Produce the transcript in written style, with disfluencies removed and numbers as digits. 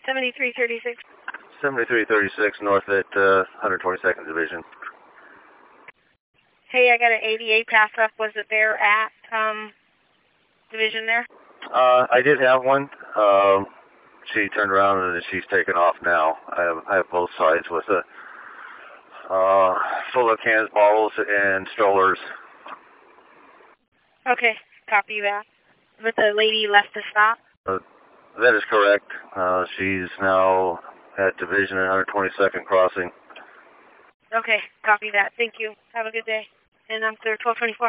7336. 7336 north at 122nd Division. Hey, I got an 88 pass up. Was it there at Division there? I did have one. She turned around and she's taken off now. I have both sides with a full of cans, bottles, and strollers. Okay, copy that. But the lady left the stop? That is correct. She's now at Division and 122nd Crossing. Okay, copy that. Thank you. Have a good day. And I'm clear 1224.